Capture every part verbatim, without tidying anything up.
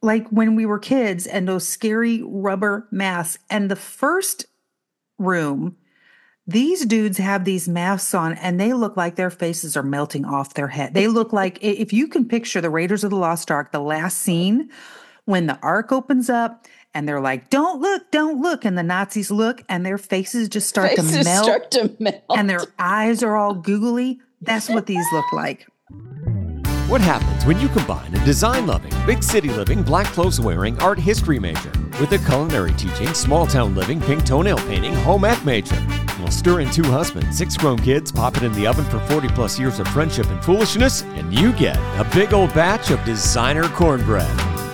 like when we were kids and those scary rubber masks. And the first room, these dudes have these masks on and they look like their faces are melting off their head. They look like, if you can picture the Raiders of the Lost Ark, the last scene when the Ark opens up and they're like, don't look, don't look. And the Nazis look and their faces just start faces to melt. Start to melt. And their eyes are all googly. That's what these look like. What happens when you combine a design-loving, big city-living, black clothes-wearing art history major with a culinary teaching, small-town living, pink toenail painting, home ec major? You'll stir in two husbands, six grown kids, pop it in the oven for forty-plus years of friendship and foolishness, and you get a big old batch of designer cornbread.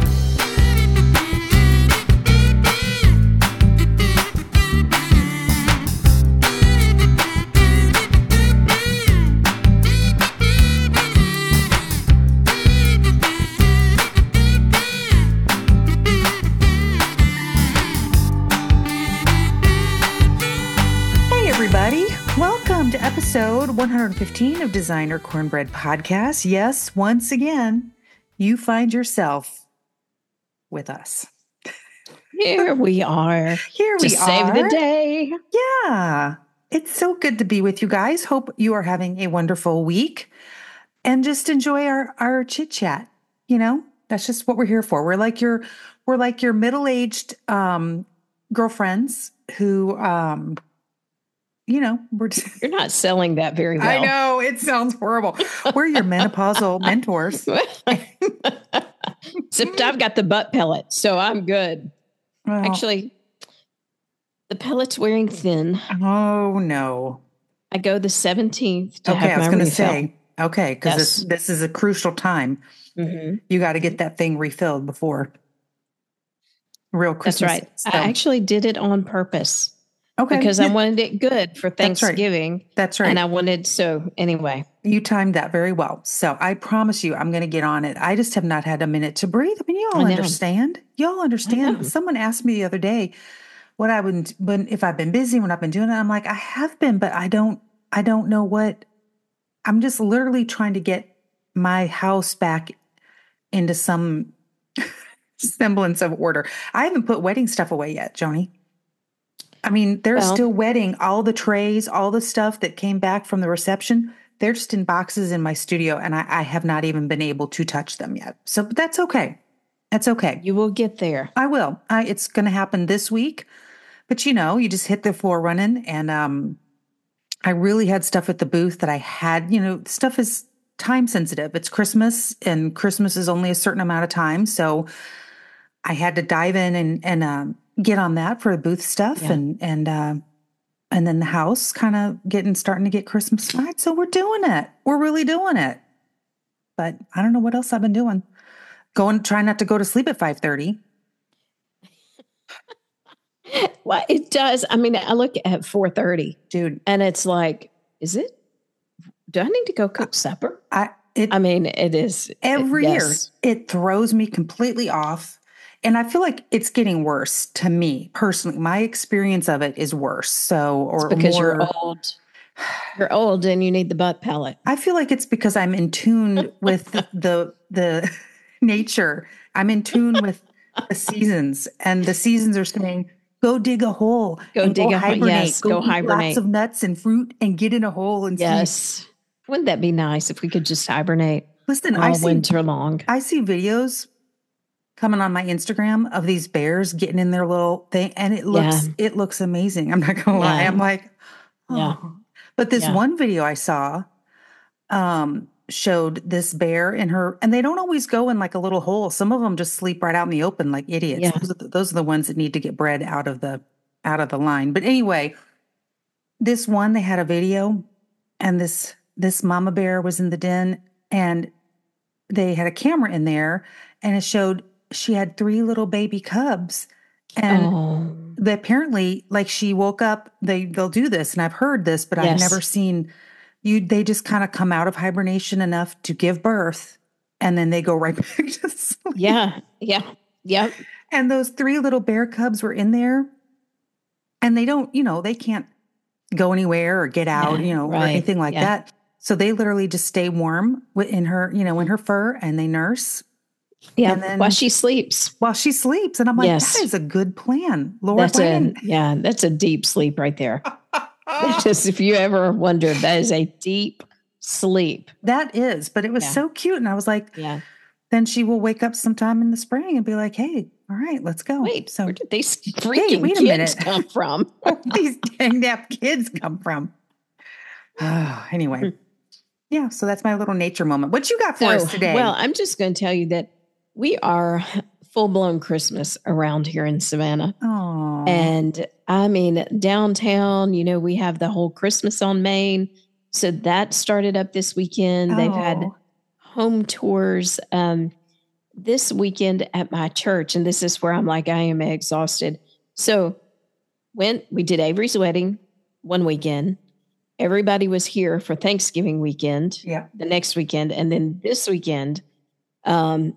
Welcome to episode one hundred fifteen of Designer Cornbread Podcast. Yes, once again, you find yourself with us. Here we are. Here we to are. Save the day. Yeah. It's so good to be with you guys. Hope you are having a wonderful week and just enjoy our, our chit chat. You know, that's just what we're here for. We're like your, we're like your middle-aged um, girlfriends who, um, you know, we're just, you're not selling that very well. I know it sounds horrible. We're your menopausal mentors. Except I've got the butt pellet, so I'm good. Well, Actually, the pellet's wearing thin. Oh no! I go the seventeenth to okay, have I was my going to refill. say okay because Yes. this this is a crucial time. Mm-hmm. You got to get that thing refilled before real Christmas. That's right. So, I actually did it on purpose. okay, Because yeah, I wanted it good for That's right. Thanksgiving. That's right. And I wanted, so anyway. You timed that very well. So I promise you, I'm going to get on it. I just have not had a minute to breathe. I mean, you all I know. understand. You all I understand. know. Someone asked me the other day what I would, when if I've been busy, when I've been doing it. I'm like, I have been, but I don't. I don't know what. I'm just literally trying to get my house back into some semblance of order. I haven't put wedding stuff away yet, Joni. I mean, they're Well- still wedding. All the trays, all the stuff that came back from the reception, they're just in boxes in my studio, and I, I have not even been able to touch them yet. So but that's okay. That's okay. You will get there. I will. I, it's going to happen this week. But, you know, you just hit the floor running. And um, I really had stuff at the booth that I had, you know, stuff is time sensitive. It's Christmas, and Christmas is only a certain amount of time. So I had to dive in and, and um, get on that for the booth stuff. Yeah. And, and, uh, and then the house kind of getting, starting to get Christmas right. So we're doing it. We're really doing it. But I don't know what else I've been doing. Going, trying not to go to sleep at five thirty. Well, it does. I mean, I look at four thirty, Dude, and it's like, is it? Do I need to go cook supper? I, it, I mean, it is. every yes. year it throws me completely off. And I feel like it's getting worse to me personally. My experience of it is worse. So, or It's because more, you're old. You're old and you need the butt pellet. I feel like it's because I'm in tune with the, the nature. I'm in tune with the seasons, and the seasons are saying, go dig a hole. Go and dig go a hole. hibernate. Yes, go eat hibernate. Lots of nuts and fruit and get in a hole and sleep. Yes. Wouldn't that be nice if we could just hibernate Listen, all I see winter long? I see videos coming on my Instagram of these bears getting in their little thing, and it looks Yeah. it looks amazing. I'm not gonna lie. Yeah. I'm like, oh. Yeah. But this Yeah. one video I saw um showed this bear in her, and they don't always go in like a little hole. Some of them just sleep right out in the open like idiots. Yeah. Those, are the, those are the ones that need to get bred out of the out of the line. But anyway, this one, they had a video, and this this mama bear was in the den, and they had a camera in there, and it showed she had three little baby cubs. And Oh, they apparently, like, she woke up, they they'll do this, and I've heard this, but I've Yes. never seen you they just kind of come out of hibernation enough to give birth, and then they go right back to sleep. yeah. Yeah. Yep. And those three little bear cubs were in there, and they don't, you know, they can't go anywhere or get out, Yeah, you know, or right. anything like Yeah. that. So they literally just stay warm wi- in her, you know, in her fur, and they nurse. Yeah. And then While she sleeps. while she sleeps. And I'm like, Yes. that is a good plan. Lord, That's why a, didn't- yeah, that's a deep sleep right there. Just if you ever wondered, that is a deep sleep. that is, but it was Yeah. so cute. And I was like, Yeah. then she will wake up sometime in the spring and be like, hey, all right, let's go. Wait, so where did these freaking wait a kids minute. come from? where did these dang nap kids come from? Anyway. Yeah, so that's my little nature moment. What you got for So, us today? well, I'm just going to tell you that we are full blown Christmas around here in Savannah. oh, And I mean, downtown, you know, we have the whole Christmas on Main. So that started up this weekend. They've had Oh. home tours um, this weekend at my church. And this is where I'm like, I am exhausted. So when we did Avery's wedding one weekend, everybody was here for Thanksgiving weekend, yeah. the next weekend. And then this weekend, um,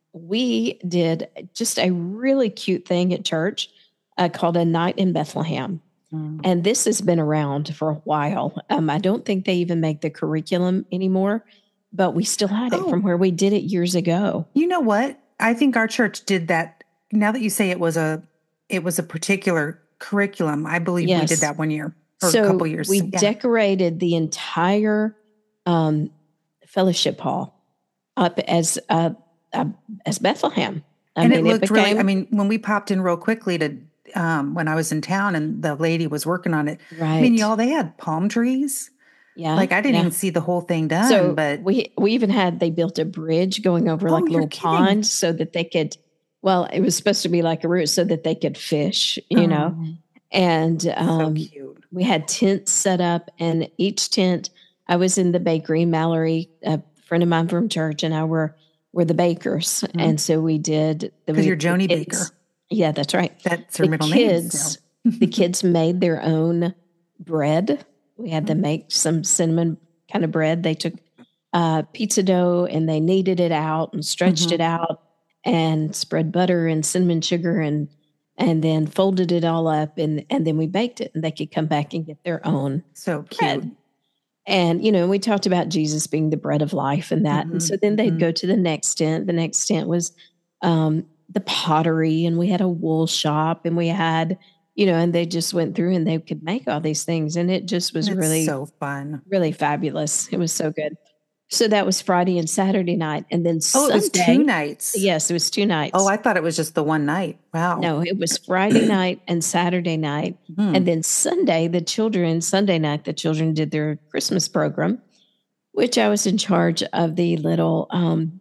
we did just a really cute thing at church uh, called a night in Bethlehem. Mm. And this has been around for a while. Um, I don't think they even make the curriculum anymore, but we still had it Oh. from where we did it years ago. You know what? I think our church did that. Now that you say it was a, it was a particular curriculum, I believe we Yes. did that one year or So a couple years. we yeah. decorated the entire um, fellowship hall up as uh, uh, as Bethlehem. I and mean, it looked became, really, I mean, when we popped in real quickly to, um, when I was in town and the lady was working on it, right. I mean, y'all, they had palm trees. Yeah. Like I didn't yeah. even see the whole thing done, So but we we even had they built a bridge going over Oh, like you're little kidding. ponds so that they could. Well, it was supposed to be like a route so that they could fish, you know. Oh, And um, so cute. we had tents set up, and each tent. I was in the bakery. Mallory, a friend of mine from church, and I were were the bakers, Mhm. and so we did. Because you're the Joni kids- Baker. Yeah, that's right. That's her The middle kids, name. the kids made their own bread. We had Mm-hmm. them make some cinnamon kind of bread. They took uh, pizza dough and they kneaded it out and stretched Mhm. it out and spread butter and cinnamon sugar and and then folded it all up and and then we baked it and they could come back and get their own So cute. bread. And you know, we talked about Jesus being the bread of life and that. And so then they'd Mhm. go to the next tent. The next tent was um, the pottery, and we had a wool shop, and we had, you know, and they just went through and they could make all these things, and it just was It's really, so fun. really fabulous. It was so good. So that was Friday and Saturday night, and then Oh, Sunday. it was two nights. Yes, it was two nights. Oh, I thought it was just the one night. Wow. no, it was Friday night and Saturday night. Hmm. And then Sunday, the children, Sunday night, the children did their Christmas program, which I was in charge of the little um,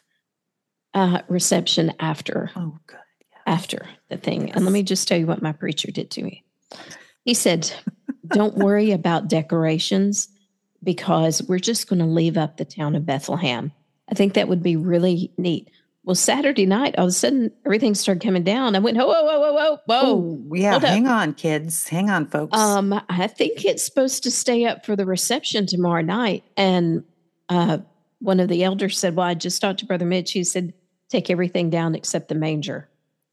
uh, reception after Oh, good. after the thing. Yes. And let me just tell you what my preacher did to me. He said, don't worry about decorations because we're just going to leave up the town of Bethlehem. I think that would be really neat. Well, Saturday night, all of a sudden, everything started coming down. I went, whoa, whoa, whoa, whoa, whoa, whoa. Oh, yeah. hold up. Hang on, kids. Hang on, folks. Um, I think it's supposed to stay up for the reception tomorrow night. And uh, one of the elders said, well, I just talked to Brother Mitch. He said, take everything down except the manger.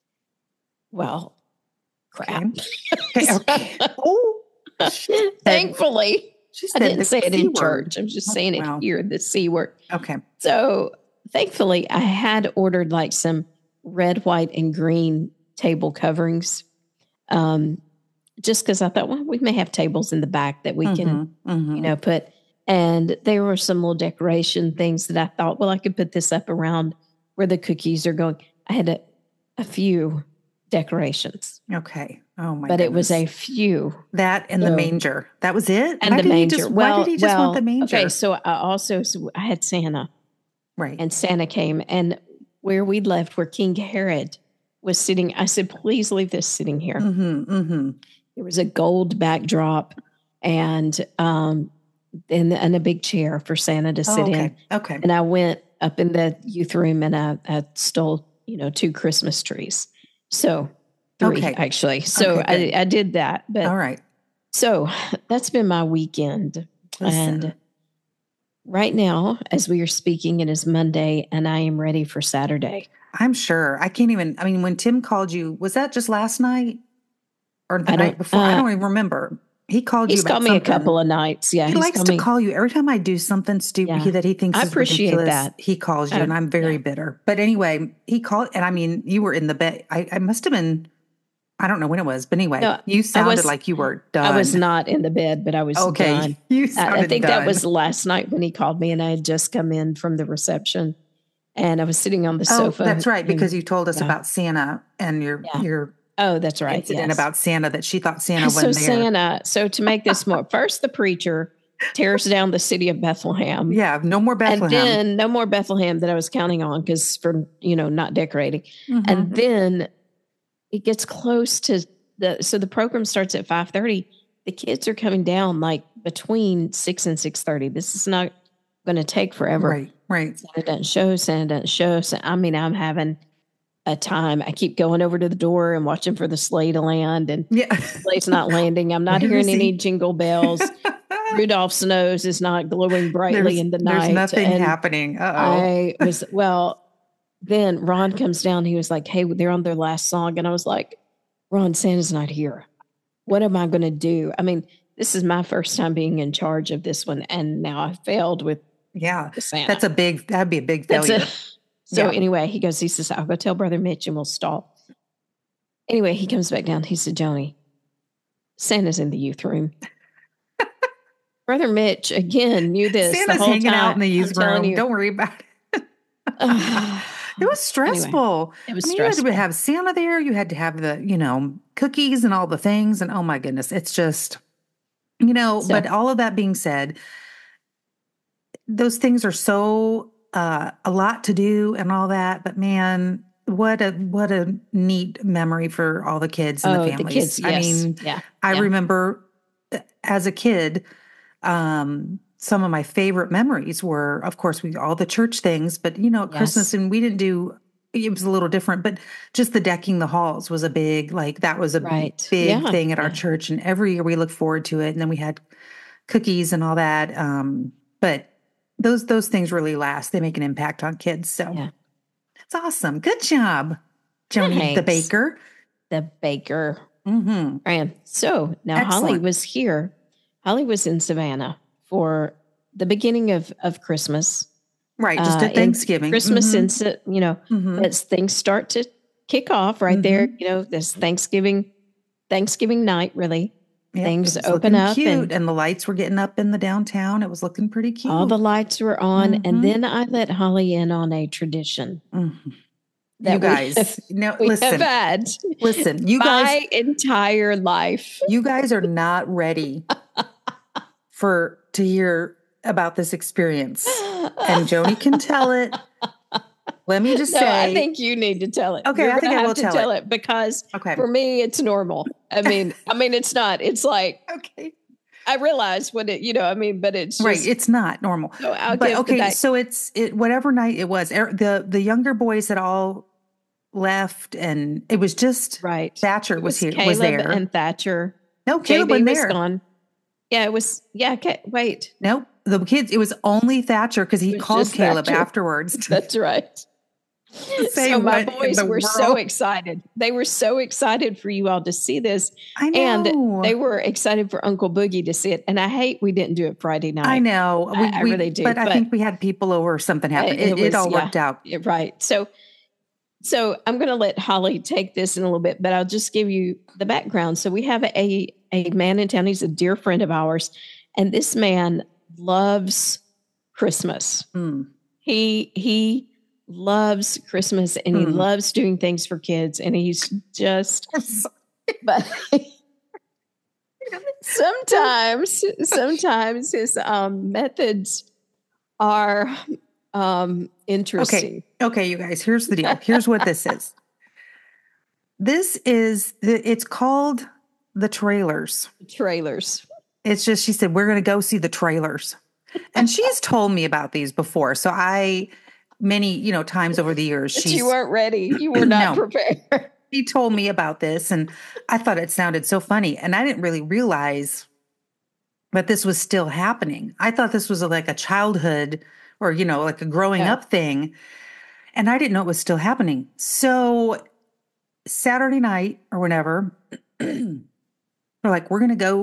Well, crap. okay. okay. Oh, Thankfully, she I said didn't the say it C in word. church. I'm just Oh, saying it wow. here, the C word. Okay. So thankfully, I had ordered like some red, white, and green table coverings. Um, just because I thought, well, we may have tables in the back that we can, Mhm, mhm. you know, put. And there were some little decoration things that I thought, well, I could put this up around where the cookies are going. I had a, a few decorations, Okay. Oh my. but it was a goodness. few. that and the so- manger. That was it. And why the did manger. He just, well, why did he just well, want the manger? Okay, so I also so I had Santa, right. and Santa came, and where we left, where King Herod was sitting, I said, "Please leave this sitting here." Mm-hmm, mm-hmm. There was a gold backdrop, and um, and, and a big chair for Santa to Oh, sit okay. in. Okay. And I went up in the youth room, and I, I stole, you know, two Christmas trees. So three Okay. actually. So Okay, good. I, I did that, but All right. so that's been my weekend. Listen. And right now, as we are speaking, it is Monday and I am ready for Saturday. I'm sure. I can't even. I mean, when Tim called you, was that just last night or the I night don't- before? I uh, don't even remember. He called He's you about called me something. a couple of nights. Yeah, He he's likes called to me. call you every time I do something stupid Yeah. that he thinks I is appreciate ridiculous. that. He calls you, I- and I'm very yeah. bitter. But anyway, he called, and I mean, you were in the bed. I, I must have been. I don't know when it was, but anyway, No, you sounded was- like you were done. I was not in the bed, but I was okay. done. You I, sounded I think done. that was last night when he called me, and I had just come in from the reception, and I was sitting on the Oh, sofa. that's right, because and- you told us yeah. about Santa and your Yeah. your Oh, that's right. incident Yes. about Santa that she thought Santa so wasn't there. Santa. So to make this more, first the preacher tears down the city of Bethlehem. Yeah, no more Bethlehem. And then no more Bethlehem that I was counting on because for, you know, not decorating. Mhm. And then it gets close to the, so the program starts at five thirty. The kids are coming down like between six and six thirty. This is not going to take forever. right, right. Santa doesn't show, Santa doesn't show. So, I mean, I'm having a time. I keep going over to the door and watching for the sleigh to land, and Yeah. the sleigh's not landing. I'm not Where hearing is any he? jingle bells. Rudolph's nose is not glowing brightly there's, in the there's night. nothing and happening. Uh oh. I was, well, then Ron comes down. He was like, hey, they're on their last song. And I was like, Ron, Santa's not here. What am I going to do? I mean, this is my first time being in charge of this one. And now I failed with Yeah. the Santa. That's a big, that'd be a big That's failure. a- so Yeah. anyway, he goes, he says, I'll go tell Brother Mitch and we'll stall. Anyway, he comes back down. He said, Joni, Santa's in the youth room. Brother Mitch, again, knew this. Santa's the whole hanging time. out in the I'm youth telling room. you. Don't worry about it. It was stressful. It was I mean, stressful. you had to have Santa there. You had to have the, you know, cookies and all the things. And oh my goodness, it's just, you know, So- but all of that being said, those things are so uh, a lot to do and all that. But man, what a what a neat memory for all the kids and oh, the the families. kids, yes. I mean, yeah. I yeah. remember uh, as a kid, um, some of my favorite memories were, of course, we all the church things, but you know, at Yes. Christmas, and we didn't do. It was a little different, but just the decking the halls was a big, like that was a Right. big Yeah. thing at our Yeah. church, and every year we look forward to it. And then we had cookies and all that. Um, but those those things really last. They make an impact on kids. So Yeah. it's awesome. Good job, Joni the Thanks. baker. The baker. Mm-hmm. And so now Holly Excellent. was here. Holly was in Savannah for the beginning of, of Christmas. Right, just uh, at Thanksgiving. Christmas, Mhm. and so- you know, Mhm. as things start to kick off right there, you know, this Thanksgiving, Thanksgiving night, really. Yep, things it was open looking up cute, and- and, the lights were getting up in the downtown. It was looking pretty cute. All the lights were on. Mhm. And then I let Holly in on a tradition Mhm. that You we guys, have- no, we listen, have had listen. You guys, my entire life. you guys are not ready for to hear about this experience, and Joni can tell it. Let me just No, say, I think you need to tell it. Okay, You're I think gonna I have will to tell tell it. it because okay, for me it's normal. I mean, I mean it's not. It's like okay, I realize when it, you know, I mean, but it's just, right. It's not normal. So I'll But give the okay, back- so it's it whatever night it was. er- the The younger boys had all left, and it was just right. Thatcher It was, here, Caleb was there. and Thatcher. No, J Caleb B wasn't was there. gone. Yeah, it was. Yeah. Okay, wait, Nope. The kids, it was only Thatcher because he It was called just Caleb Thatcher. afterwards. to that's right. say So my what in boys the were so world. excited. They were so excited for you all to see this, I know. and they were excited for Uncle Boogie to see it. And I hate we didn't do it Friday night. I know. I- I really do, But, I but- think we had people over or something happened. It- It, it it, all was- yeah. worked out. Yeah, right. So, so I'm going to let Holly take this in a little bit, but I'll just give you the background. So we have a a man in town. He's a dear friend of ours, and this man loves Christmas. Mm. He he loves Christmas, and he Hmm. loves doing things for kids, and he's just. But sometimes, sometimes his um, methods are um, interesting. Okay, you guys, here's the deal. Here's what this is. This is, the, it's called the trailers. Trailers. It's just, she said, we're going to go see the trailers. And she's told me about these before. So I, many, you know, times over the years, But she's, you weren't ready. You were not No. prepared. she told me about this, and I thought it sounded so funny. And I didn't really realize that this was still happening. I thought this was a, like a childhood or, you know, like a growing Yeah. up thing. And I didn't know it was still happening. So Saturday night or whenever, we're like, we're going to go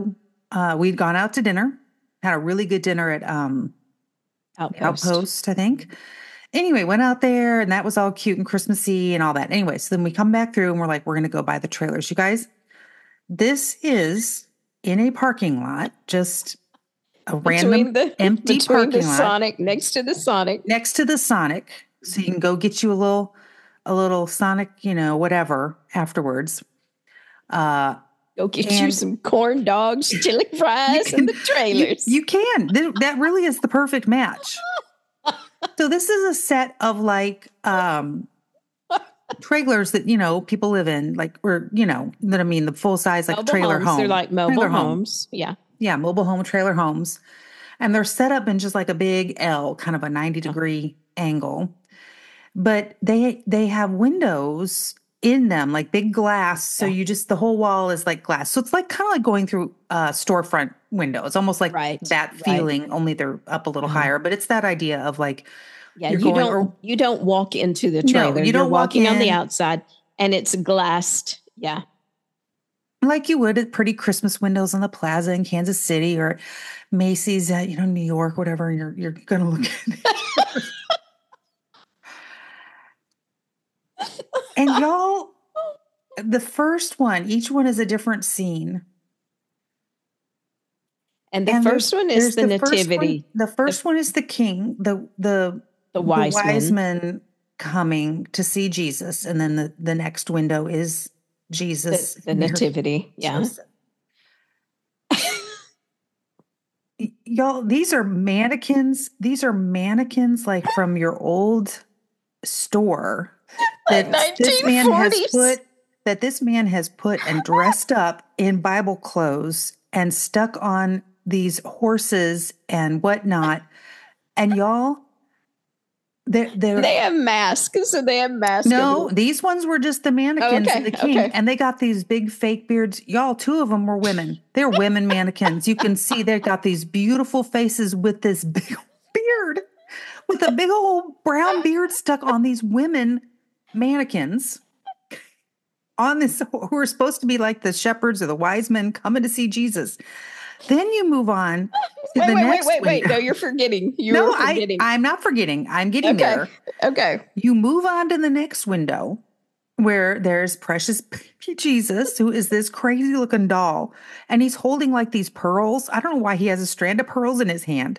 uh, we'd gone out to dinner, had a really good dinner at um, Outpost. Outpost, I think. Anyway, went out there and that was all cute and Christmassy and all that. Anyway, so then we come back through and we're like, we're going to go buy the trailers. You guys, this is in a parking lot, just a Between random the, empty between parking the lot Sonic, next to the Sonic. next to the Sonic. So you can go get you a little, a little Sonic, you know, whatever afterwards. Uh, Go get you and- some corn dogs, chili fries, and the trailers. You, you can. Th- That really is the perfect match. So this is a set of like um, trailers that, you know, people live in, like, or, you know, that I mean, the full size, like mobile trailer homes. home. They're like mobile Trailer home. homes. Yeah. Yeah, mobile home trailer homes. And they're set up in just like a big L, kind of a ninety degree angle. But they they have windows in them, like big glass. So Yeah. you just, the whole wall is like glass. So it's like kind of like going through a storefront window. It's almost like Right, that right. feeling, only they're up a little Uh-huh. higher. But it's that idea of like, Yeah. You're You going- don't or- you don't walk into the No, trailer. you You're don't walk walking on the in. outside and it's glassed. Yeah. like you would at pretty Christmas windows on the plaza in Kansas City or Macy's at, you know, New York, whatever. You're you're gonna look at it. And y'all, the first one, each one is a different scene. And the And first there's- one is there's the, first one- nativity, the first one is the king, the the, the wise, the wise men. men coming to see Jesus, and then the, the next window is Jesus, The, the Mary, nativity. Yeah. Joseph. Y- Y'all, these are mannequins. These are mannequins like from your old store Like that this man has nineteen forties. put that this man has put and dressed up in Bible clothes and stuck on these horses and whatnot. And y'all, they're, they're They have masks. So they have masks. no, over- these ones were just the mannequins okay, of the king. okay. And they got these big fake beards. Y'all, two of them were women. They're women mannequins. You can see they've got these beautiful faces with this big old beard, with a big old brown beard stuck on these women mannequins. On this, who are supposed to be like the shepherds or the wise men coming to see Jesus. Then you move on to Wait, the wait, wait, next wait, wait. window. No, you're forgetting. You're No, I, forgetting. I'm not forgetting. I'm getting Okay. there. okay. You move on to the next window where there's precious baby Jesus, who is this crazy looking doll. And he's holding like these pearls. I don't know why he has a strand of pearls in his hand.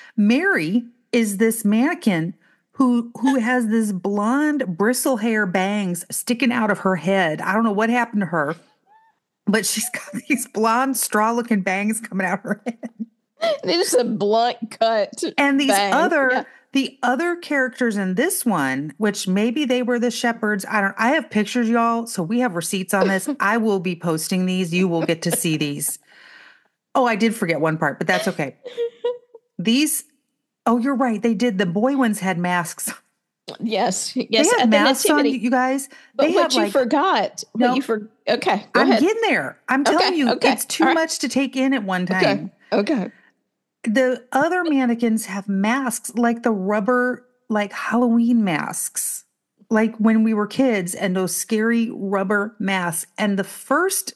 Mary is this mannequin who who has this blonde bristle hair bangs sticking out of her head. I don't know what happened to her, but she's got these blonde straw looking bangs coming out of her head. It is a blunt cut. And these bang. other Yeah. the other characters in this one, which maybe they were the shepherds. I don't I have pictures, y'all. So we have receipts on this. I will be posting these. You will get to see these. Oh, I did forget one part, but that's okay. These, oh, you're right. They did. The boy ones had masks. Yes. They Yes. have At the masks on, nativity. you guys. But They what have you like, forgot. No. What you for okay. Go I'm ahead. getting there. I'm telling Okay, you, okay, it's too all right. much to take in at one time. Okay. Okay. The other mannequins have masks, like the rubber, like Halloween masks, like when we were kids, and those scary rubber masks. And the first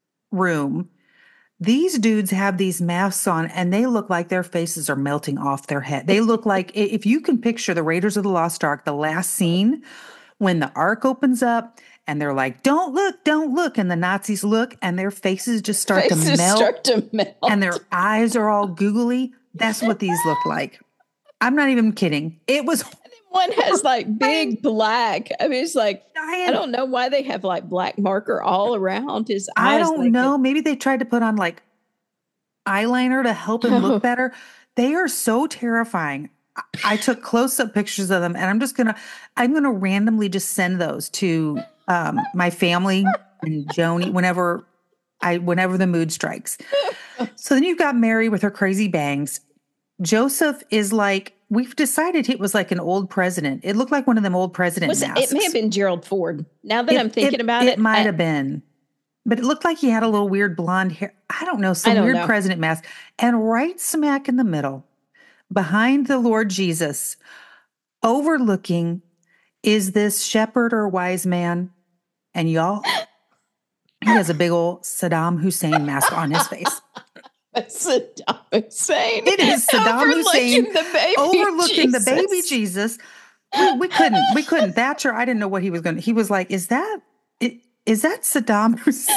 room, these dudes have these masks on and they look like their faces are melting off their head. They look like, i- if you can picture the Raiders of the Lost Ark, the last scene when the ark opens up and they're like, don't look, don't look. And the Nazis look and their faces just start Faces to melt start to melt. and their eyes are all googly. That's what these look like. I'm not even kidding. It was One has like big black. I mean, it's like I giant. don't know why they have like black marker all around his I eyes. don't like know. Maybe they tried to put on like eyeliner to help him Oh. look better. They are so terrifying. I- I took close up pictures of them, and I'm just gonna, I'm gonna randomly just send those to um, my family and Joni whenever I, whenever the mood strikes. So then you've got Mary with her crazy bangs. Joseph is like, we've decided it was like an old president. It looked like one of them old president Was it, masks. it may have been Gerald Ford. Now that I'm thinking about it, it might I- have been, but it looked like he had a little weird blonde hair. I don't know, some don't weird know. president mask. And right smack in the middle, behind the Lord Jesus, overlooking, is this shepherd or wise man. And y'all, he has a big old Saddam Hussein mask on his face. That's Saddam Hussein. It is Saddam overlooking Hussein the baby overlooking Jesus. the baby Jesus. We, we couldn't, we couldn't. Thatcher, I didn't know what he was going to. He was like, "Is that it? Is that Saddam Hussein?"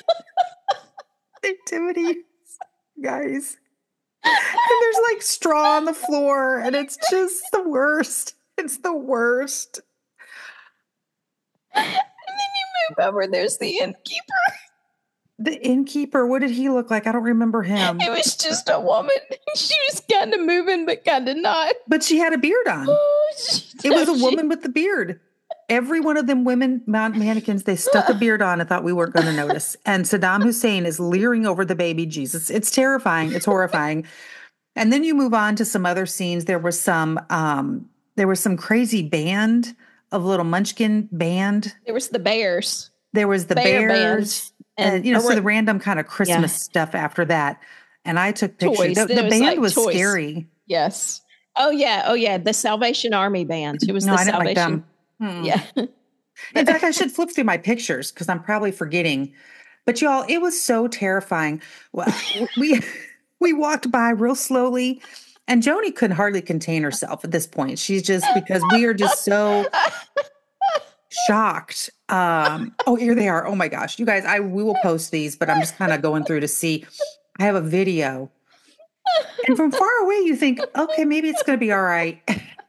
Activity, guys. And there's like straw on the floor, and it's just the worst. It's the worst. And then you move over. There's the innkeeper. The innkeeper, what did he look like? I don't remember him. It was just a woman. She was kind of moving, but kind of not. But she had a beard on. Oh, she, It was a she- woman with the beard. Every one of them women man- mannequins, they stuck a beard on and thought we weren't going to notice. And Saddam Hussein is leering over the baby Jesus. It's terrifying. It's horrifying. And then you move on to some other scenes. There was some, um, there was some crazy band of little Munchkin band. There was the bears. There was the Bear bears. band. And, you know, or so the random kind of Christmas Yeah. stuff after that. And I took pictures. Toys. The, Then the it was band like was toys. scary. Yes. Oh yeah. Oh yeah. The Salvation Army band. It was No, the I didn't like Salvation. them. Hmm. Yeah. In fact, I should flip through my pictures because I'm probably forgetting. But y'all, it was so terrifying. Well, we we walked by real slowly, and Joni couldn't hardly contain herself at this point. She's just because we are just so shocked. Um, oh, here they are. Oh my gosh, you guys! I we will post these, but I'm just kind of going through to see. I have a video, and from far away, you think, okay, maybe it's going to be all right.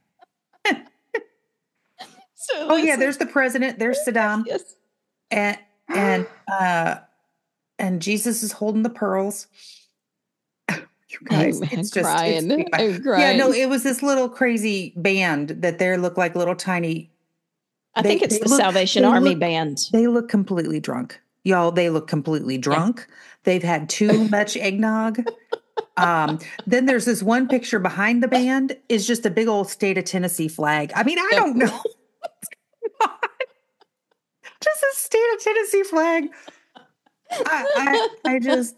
So Oh yeah, listen- there's the president. There's Saddam. Yes. and and uh and Jesus is holding the pearls. You guys, I'm it's just crying. it's- I'm yeah, crying. no, it was this little crazy band that they look like little tiny. I they- think it's they the look- Salvation they Army look- band. They look completely drunk, y'all. They look completely drunk. They've had too much eggnog. Um, then there's this one picture behind the band is just a big old state of Tennessee flag. I mean, I Yep. don't know. Just a state of Tennessee flag. I, I, I just,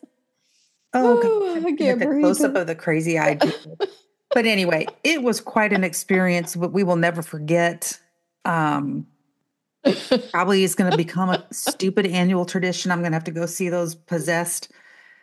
oh, Oh, God. I Get can't the breathe. close up of the crazy idea. But anyway, it was quite an experience, but we will never forget. Um, probably is going to become a stupid annual tradition. I'm going to have to go see those possessed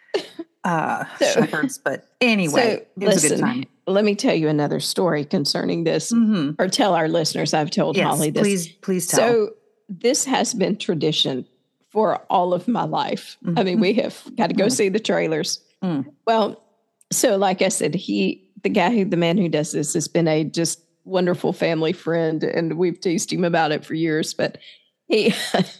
uh, So- shepherds. But anyway, So, it was a good listen, time. let me tell you another story concerning this, hmm or tell our listeners. I've told Yes, Holly this. please, please tell. So this has been tradition for all of my life. I mean, we have got to go Mhm. see the trailers. Mm. Well, so like I said, he, the guy who, the man who does this has been a just wonderful family friend, and we've teased him about it for years. But he,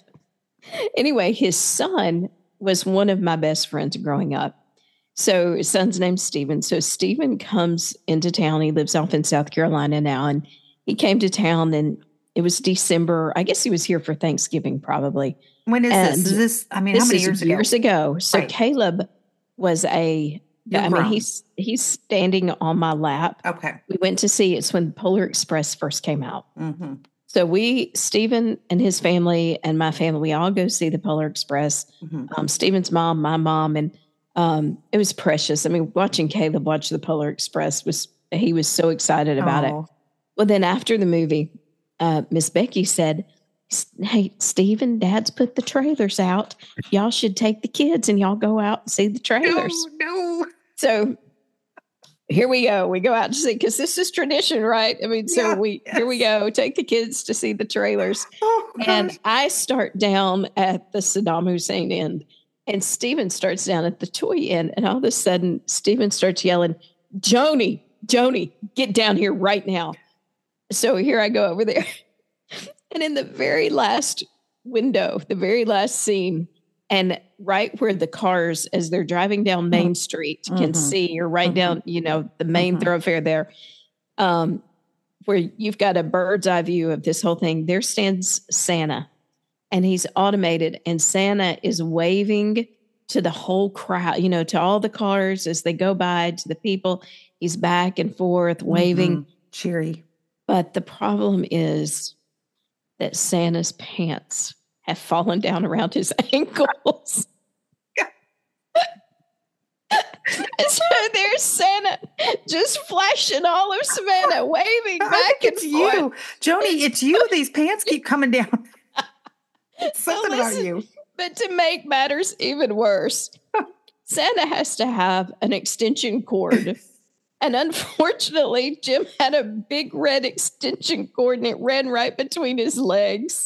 anyway, his son was one of my best friends growing up. So his son's name's Stephen. So Stephen comes into town. He lives off in South Carolina now, and he came to town, and it was December. I guess he was here for Thanksgiving, probably. When is and this? Is this, I mean, This how many is years ago? years ago. So Right. Caleb was a. You're I mean, grown. he's he's standing on my lap. Okay. We went to see it's when Polar Express first came out. hmm So we, Stephen and his family and my family, we all go see the Polar Express. hmm Um, Stephen's mom, my mom, and um, it was precious. I mean, watching Caleb watch the Polar Express was he was so excited about it. Well, then after the movie, uh, Miss Becky said, "Hey, Stephen, Dad's put the trailers out. Y'all should take the kids and y'all go out and see the trailers." No, no. So here we go. We go out to see, because this is tradition, right? I mean, so Yeah, we here we go. Take the kids to see the trailers. Oh, And gosh. I start down at the Saddam Hussein end, and Steven starts down at the toy end. And all of a sudden, Steven starts yelling, "Joni, Joni, get down here right now." So here I go over there. And in the very last window, the very last scene, and right where the cars, as they're driving down Main Street, can Mhm. see, or right Mhm. down, you know, the main Mhm. thoroughfare there, um, where you've got a bird's eye view of this whole thing, there stands Santa, and he's automated, and Santa is waving to the whole crowd, you know, to all the cars as they go by, to the people. He's back and forth waving. Mhm. Cheery. But the problem is that Santa's pants have fallen down around his ankles. And so there's Santa just flashing all of Savannah, waving I back think and it's forth. you, Joni. It's you. These pants keep coming down. Something about listen, you. But to make matters even worse, Santa has to have an extension cord. And unfortunately, Jim had a big red extension cord and it ran right between his legs.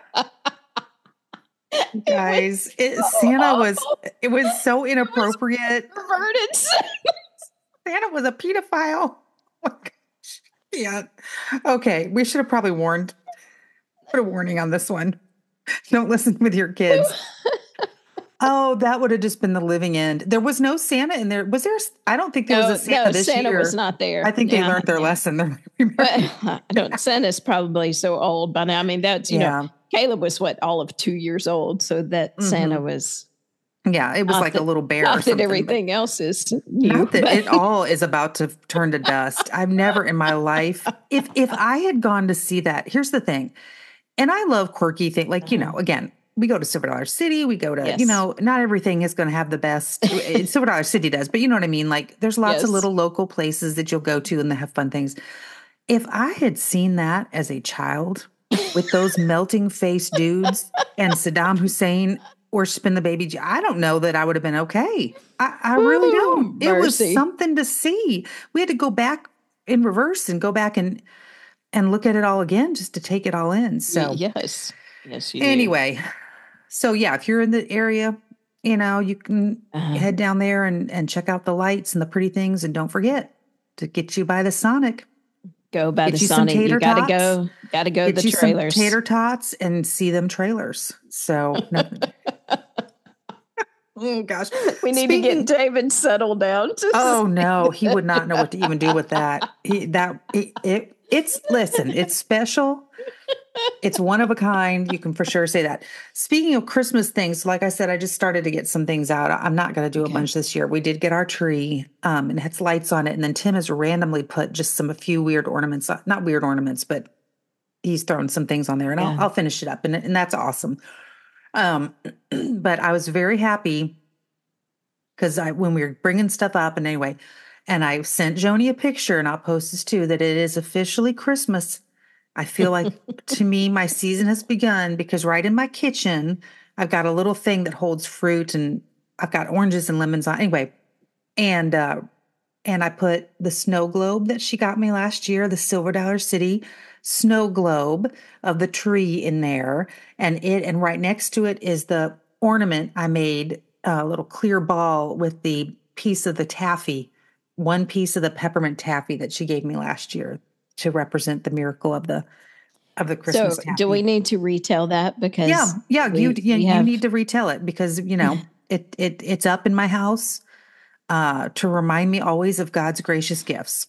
Guys, it, so Santa was, awful. it was so inappropriate. It was perverted. Santa was a pedophile. Oh my gosh. Yeah. Okay. We should have probably warned, put a warning on this one. Don't listen with your kids. Oh, that would have just been the living end. There was no Santa in there. Was there? I don't think there no, was a Santa no, this Santa year. was not there. I think they yeah, learned their yeah. lesson. But I don't. Santa's probably so old by now. I mean, that's you yeah. know, Caleb was what all of two years old, so that mm-hmm. Santa was. Yeah, it was like that, a little bear. Not or something, that everything else is new. Not that but. it all is about to turn to dust. I've never in my life. If if I had gone to see that, here's the thing, and I love quirky things. Like you know, again. We go to Silver Dollar City. We go to, yes. you know, not everything is going to have the best. Silver Dollar City does, but you know what I mean? Like there's lots yes. of little local places that you'll go to and they have fun things. If I had seen that as a child with those melting face dudes and Saddam Hussein worshiping the baby, I don't know that I would have been okay. I, I Ooh, really don't. Mercy. It was something to see. We had to go back in reverse and go back and, and look at it all again just to take it all in. So yes. Yes. You anyway. do. So, yeah, if you're in the area, you know, you can uh-huh. head down there and, and check out the lights and the pretty things. And don't forget to get you by the Sonic. Go by get the Sonic. You got to go. Got to go to the trailers. Some tater tots and see them trailers. So, oh, gosh. We need Speaking, to get David settled down. Oh, no. He would not know what to even do with that. He, that it, it It's, listen, it's special. It's one of a kind. You can for sure say that. Speaking of Christmas things, like I said, I just started to get some things out. I'm not going to do a okay. bunch this year. We did get our tree um, and it has lights on it. And then Tim has randomly put just some, a few weird ornaments, not weird ornaments, but he's thrown some things on there and yeah. I'll, I'll finish it up. And, and that's awesome. Um, but I was very happy because I, when we were bringing stuff up and anyway, and I sent Joni a picture and I'll post this too, that it is officially Christmas. I feel like to me, my season has begun because right in my kitchen, I've got a little thing that holds fruit and I've got oranges and lemons on anyway. And, uh, and I put the snow globe that she got me last year, the Silver Dollar City snow globe of the tree in there. And it, and right next to it is the ornament I made, a little clear ball with the piece of the taffy, one piece of the peppermint taffy that she gave me last year to represent the miracle of the of the Christmas. So, taffy. Do we need to retell that? Because yeah, yeah, we, you yeah, you have... need to retell it because you know it it it's up in my house uh, to remind me always of God's gracious gifts.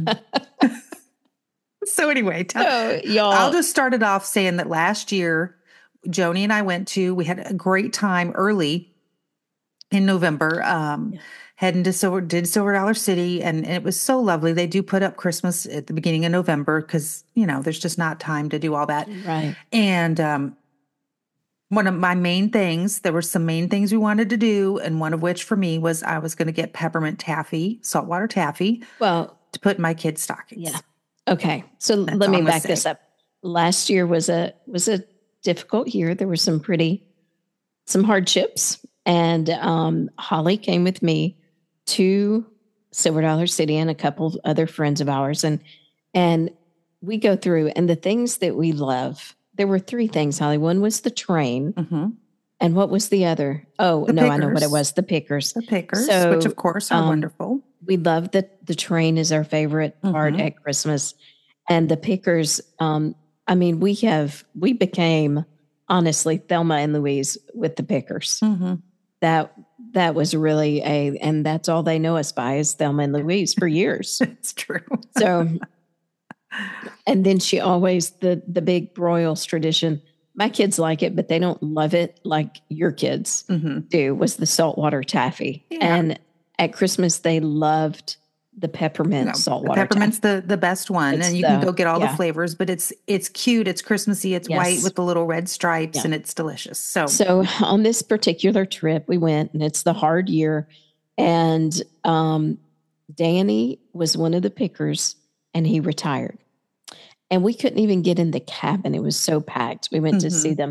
So anyway, tell, so, y'all, I'll just start it off saying that last year, Joni and I went to we had a great time early in November. Um, yeah. Heading to Silver, did Silver Dollar City, and, and it was so lovely. They do put up Christmas at the beginning of November because, you know, there's just not time to do all that. Right. And um, one of my main things, there were some main things we wanted to do, and one of which for me was I was going to get peppermint taffy, saltwater taffy, well, to put in my kids' stockings. Yeah. Okay. So That's let me back this up. Last year was a was a difficult year. There were some pretty, some hardships, and um, Holly came with me to Silver Dollar City and a couple of other friends of ours. And, and we go through and the things that we love, there were three things, Holly. One was the train. Mm-hmm. And what was the other? Oh, the no, pickers. I know what it was. The pickers. The pickers, so, which of course are um, wonderful. We love that the train is our favorite mm-hmm. part at Christmas. And the pickers, um, I mean, we have, we became honestly Thelma and Louise with the pickers. Mm-hmm. That that was really a, and that's all they know us by is Thelma and Louise for years. It's true. So, and then she always, the the big Broyles tradition, my kids like it, but they don't love it like your kids mm-hmm. do, was the saltwater taffy. Yeah. And at Christmas, they loved the peppermint no, saltwater the peppermint's taffy. the, the best one. It's and you the, can go get all yeah. the flavors, but it's it's cute. It's Christmassy. It's yes. white with the little red stripes, yeah. and it's delicious. So, so on this particular trip, we went, and it's the hard year. And um, Danny was one of the pickers, and he retired. And we couldn't even get in the cabin. It was so packed. We went mm-hmm. to see them.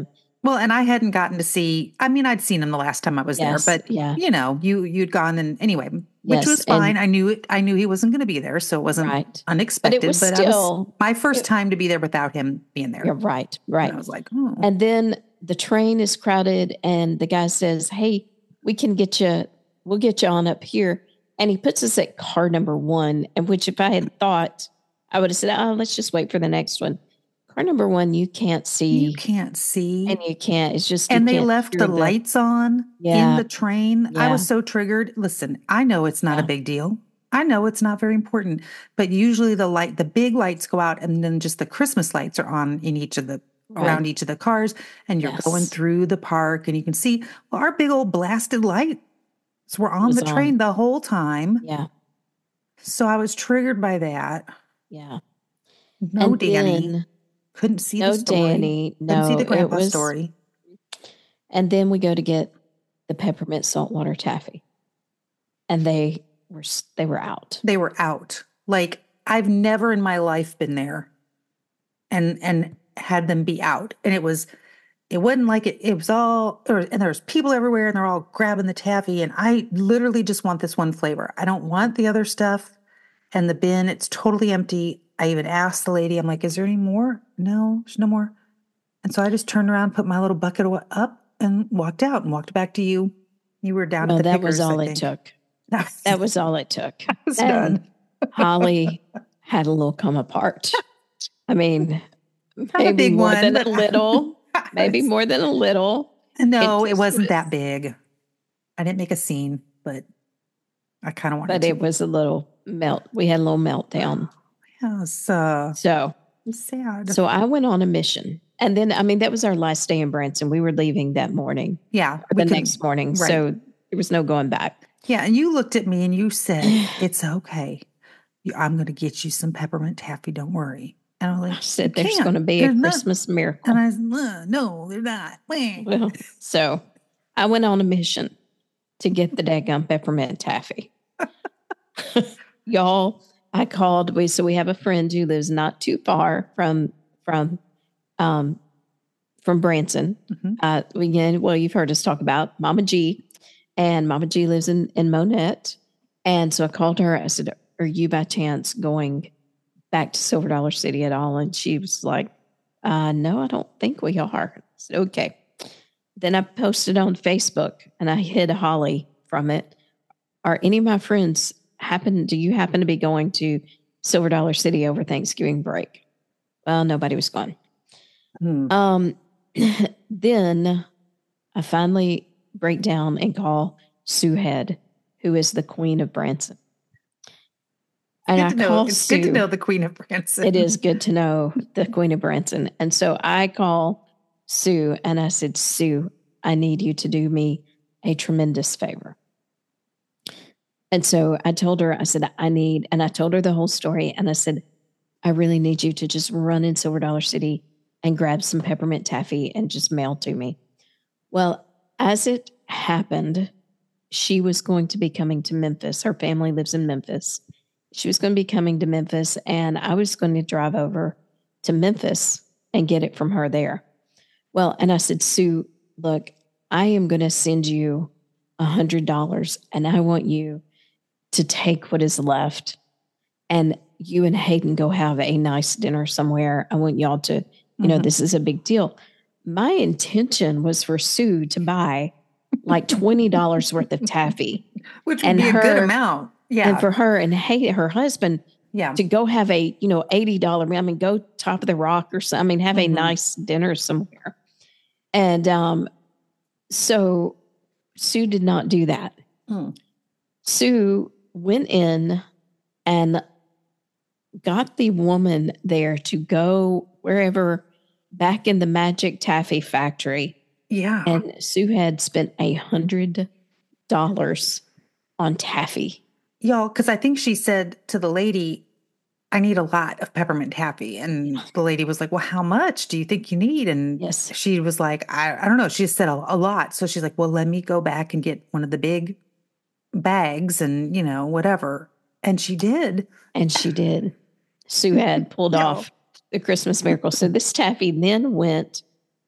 Well, and I hadn't gotten to see, I mean, I'd seen him the last time I was Yes, there, but yeah. you know, you, you'd gone and anyway, which Yes, was and- fine. I knew it. I knew he wasn't going to be there. So it wasn't Right. unexpected, But it was but I was still- my first it- time to be there without him being there. You're right, right. And I was like, oh, And then the train is crowded, and the guy says, "Hey, we can get you. We'll get you on up here." And he puts us at car number one. And which, if I had thought, I would have said, "Oh, let's just wait for the next one." Car number one, you can't see, you can't see. and you can't. It's just you And they can't left hear the lights on Yeah. in the train. I Yeah. was so triggered. Listen, I know it's not Yeah. a big deal. I know it's not very important, but usually the light, the big lights go out, and then just the Christmas lights are on in each of the Right. around each of the cars, and you're Yes. going through the park, and you can see well, our big old blasted lights were on Was the train on. the whole time. Yeah, So I was triggered by that. yeah. No, And Danny then- couldn't see no, the story. Danny. Couldn't No, see the it grandpa was- story. And then we go to get the peppermint saltwater taffy, and they were s- they were out. They were out. Like I've never in my life been there and and had them be out. And it was it wasn't like it it was all or, and there was people everywhere, and they're all grabbing the taffy, and I literally just want this one flavor. I don't want the other stuff. And the bin, it's totally empty. I even asked the lady, I'm like, is there any more? No, there's no more. And so I just turned around, put my little bucket awa- up and walked out and walked back to you. You were down No, at the that was Pickers, I all it think. took. That was, That was all it took. I was And done. Holly had a little come apart. I mean, Not a maybe big more one, than but a little. Maybe more than a little. No, It it, just wasn't was- that big. I didn't make a scene, but I kind of wanted But to. it was a little melt. We had a little meltdown. It was uh, So, sad. so I went on a mission. And then, I mean, that was our last day in Branson. We were leaving that morning, yeah, or we the could- next morning. right. So there was no going back. yeah, and you looked at me and you said, "It's okay. You- I'm going to get you some peppermint taffy. Don't worry." And I was I like, said, "You there's can't. going to be a There's not-" Christmas miracle. And I said, "Uh, "No, they're not." Wah. Well, so I went on a mission to get the daggum peppermint taffy. Y'all, I called. We so we have a friend who lives not too far from from um from Branson. Mhm. Uh, we, yeah, well, you've heard us talk about Mama G, and Mama G lives in in Monette. And so I called her. I said, "Are you by chance going back to Silver Dollar City at all?" And she was like, uh, "No, I don't think we are." I said, "Okay." Then I posted on Facebook, and I hid Holly from it. Are any of my friends happen? Do you happen to be going to Silver Dollar City over Thanksgiving break? Well, nobody was gone. Hmm. Um, then I finally break down and call Sue Head, who is the queen of Branson. And Good I to know. call It's Sue. good to know the Queen of Branson. It is good to know the queen of Branson. And so I call Sue and I said, "Sue, I need you to do me a tremendous favor." And so I told her, I said, I need, and I told her the whole story. And I said, "I really need you to just run in Silver Dollar City and grab some peppermint taffy and just mail to me." Well, as it happened, she was going to be coming to Memphis. Her family lives in Memphis. She was going to be coming to Memphis, and I was going to drive over to Memphis and get it from her there. Well, and I said, "Sue, look, I am going to send you a hundred dollars, and I want you to take what is left, and you and Hayden go have a nice dinner somewhere. I want y'all to, you know, Mhm. this is a big deal." My intention was for Sue to buy like twenty dollars worth of taffy, Which would and be a good her- amount. Yeah. and for her and Hay- her husband yeah. to go have a, you know, eighty dollars, I mean, go top of the rock or something. I mean, have Mhm. a nice dinner somewhere. And um, so Sue did not do that. Hmm. Sue went in and got the woman there to go wherever back in the Magic Taffy Factory. Yeah. And Sue had spent a hundred dollars on taffy. Y'all, because I think she said to the lady, "I need a lot of peppermint taffy." And the lady was like, "Well, how much do you think you need?" And Yes. she was like, I, I don't know. She just said a, a lot. So she's like, "Well, let me go back and get one of the big bags and, you know, whatever." And she did. And she did. Sue had pulled No. off the Christmas miracle. So this taffy then went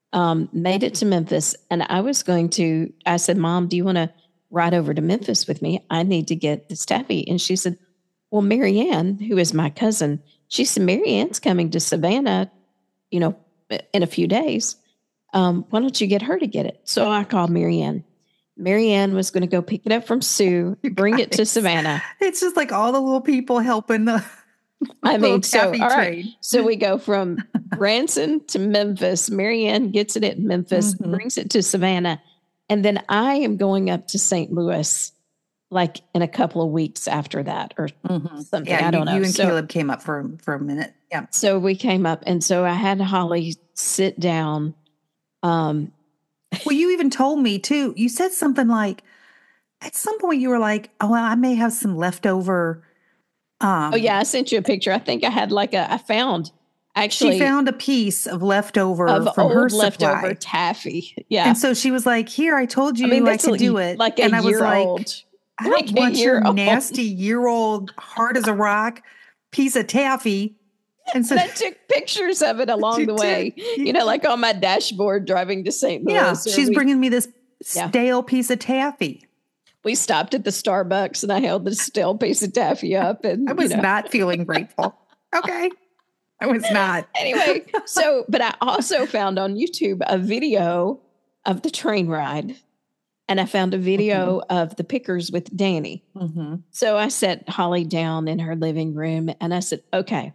um, made it to Memphis, and I was going to, I said, Mom, do you want to ride over to Memphis with me? I need to get this taffy. And she said, well, Marianne, who is my cousin, she said, Marianne's coming to Savannah, you know, in a few days. Um, why don't you get her to get it? So I called Marianne. Marianne was going to go pick it up from Sue, bring it to Savannah. It's just like all the little people helping the I mean, so, all taffy right. trade. So we go from Branson to Memphis. Marianne gets it at Memphis, Mhm. brings it to Savannah. And then I am going up to Saint Louis like in a couple of weeks after that or Mhm. something. Yeah, I don't you, know. you and So- Caleb came up for for a minute. Yeah. So we came up, and so I had Holly sit down. Um, Well, you even told me too. You said something like, at some point you were like, "Oh, well, I may have some leftover." Um, oh yeah, I sent you a picture. I think I had like a. I found actually she found a piece of leftover of from old her leftover supply, taffy. Yeah, and so she was like, "Here, I told you I mean I that's could like, do it." like a and I was year like, old. "I don't like a want your year old. nasty year-old, hard as a rock piece of taffy." And so, And I took pictures of it along You the did. way, You you know, like on my dashboard driving to Saint Louis. yeah, or she's we, bringing me this Yeah. stale piece of taffy. we stopped at the Starbucks and I held the stale piece of taffy up. And I was you know. not feeling grateful. Okay, I was not. Anyway, so, but I also found on YouTube a video of the train ride. And I found a video Mm-hmm. of the pickers with Danny. hmm So I set Holly down in her living room and I said, okay,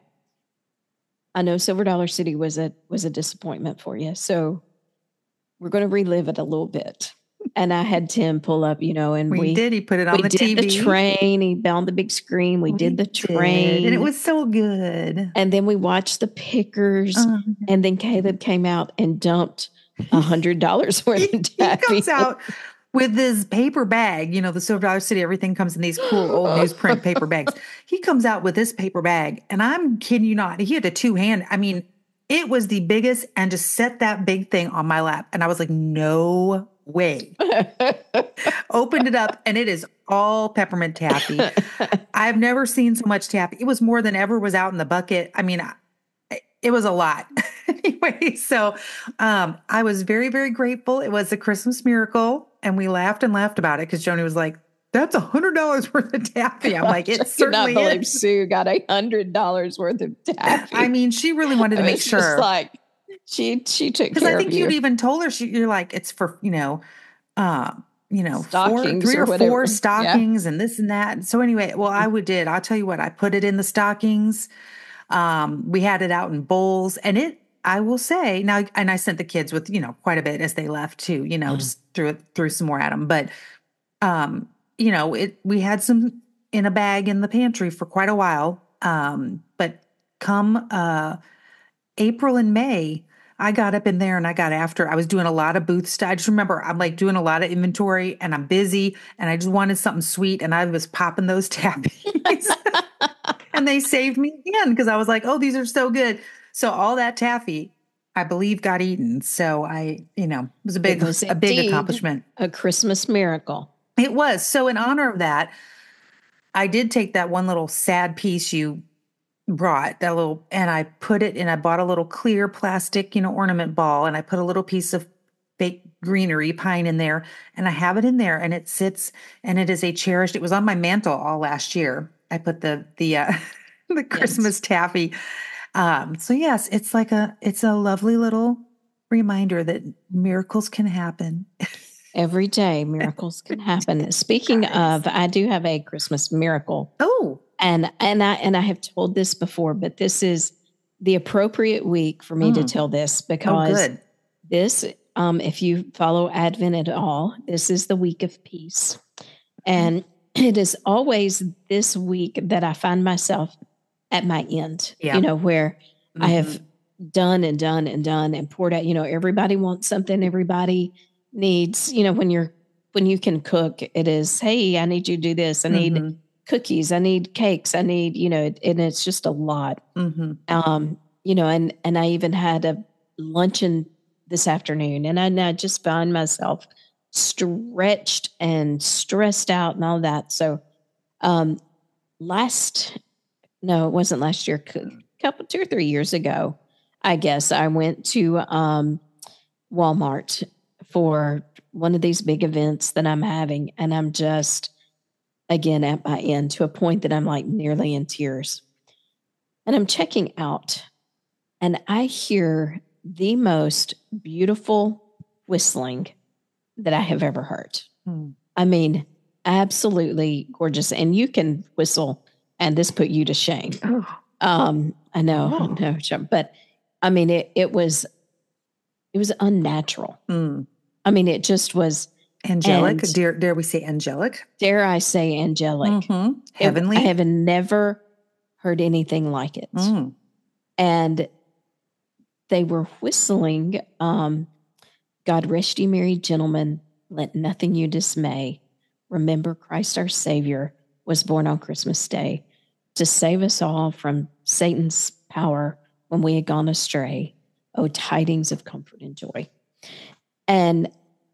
I know Silver Dollar City was a was a disappointment for you. So we're going to relive it a little bit. And I had Tim pull up, you know, and We, we did. He put it on we the did T V. the train. He found the big screen. We, did the train. and it was so good. and then we watched the pickers. Uh, And then Caleb came out and dumped a hundred dollars worth he, of he taffy. comes out with this paper bag. You know, the Silver Dollar City, everything comes in these cool old newsprint paper bags. He comes out with this paper bag, and I'm kidding you not. He had a two hand. I mean, it was the biggest, and just set that big thing on my lap. And I was like, no way. Opened it up, and it is all peppermint taffy. I've never seen so much taffy. It was more than ever was out in the bucket. I mean, I, it was a lot. Anyway, so um, I was very, very grateful. It was a Christmas miracle, and we laughed and laughed about it because Joni was like, that's a hundred dollars worth of taffy. I'm like, it I could certainly not believe is. Sue got a hundred dollars worth of taffy. I mean, she really wanted to I make was sure. just like she she took Because care I think of you. you'd even told her, she, you're like, it's for, you know, um, you know, four, Stockings three or or, whatever. four Yeah. stockings and this and that. And so anyway, well, I would did. I'll tell you what, I put it in the stockings. Um, we had it out in bowls, and it, I will say now, and I sent the kids with, you know, quite a bit as they left too, you know, Mhm. just threw it, threw some more at them. But, um, you know, it, we had some in a bag in the pantry for quite a while. Um, but come, uh, April and May, I got up in there and I got after. I was doing a lot of booth stuff. I just remember I'm like doing a lot of inventory, and I'm busy, and I just wanted something sweet, and I was popping those taffies. And they saved me again because I was like, oh, these are so good. So all that taffy, I believe, got eaten. So I, you know, it was a big, was a big indeed accomplishment. A Christmas miracle. It was. So in honor of that, I did take that one little sad piece you brought, that little, and I put it in, I bought a little clear plastic, you know, ornament ball, and I put a little piece of fake greenery pine in there, and I have it in there, and it sits, and it is a cherished, it was on my mantle all last year. I put the, the, uh, the Christmas taffy. Um, so yes, it's like a, it's a lovely little reminder that miracles can happen. Every day, miracles can happen. Speaking of, I do have a Christmas miracle. Oh, And and I and I have told this before, but this is the appropriate week for me to Mm. tell this oh, because good. this, um, if you follow Advent at all, this is the week of peace. And it is always this week that I find myself at my end, Yeah. you know, where I Mhm. have done and done and done and poured out, you know, everybody wants something, everybody needs, you know, when you're, when you can cook, it is, hey, I need you to do this. I need Mhm. cookies. I need cakes. I need, you know, and it's just a lot. Mhm. Um, you know, and, and I even had a luncheon this afternoon, and I, and I just find myself stretched and stressed out and all that. So, um, last, no, it wasn't last year, a couple, two or three years ago, I guess I went to, um, Walmart for one of these big events that I'm having, and I'm just, again, at my end to a point that I'm like nearly in tears. And I'm checking out, and I hear the most beautiful whistling that I have ever heard. Hmm. I mean, absolutely gorgeous. And you can whistle, and this put you to shame. Oh. Um, I know, oh. I know, but I mean, it, it was, it was unnatural. Mm. I mean, it just was angelic. Dare, dare we say angelic? Dare I say angelic? Mm-hmm. Heavenly. It, I have never heard anything like it. Mm. And they were whistling, um, God rest you, merry gentlemen, let nothing you dismay. Remember Christ our Savior was born on Christmas Day to save us all from Satan's power when we had gone astray. Oh, tidings of comfort and joy. And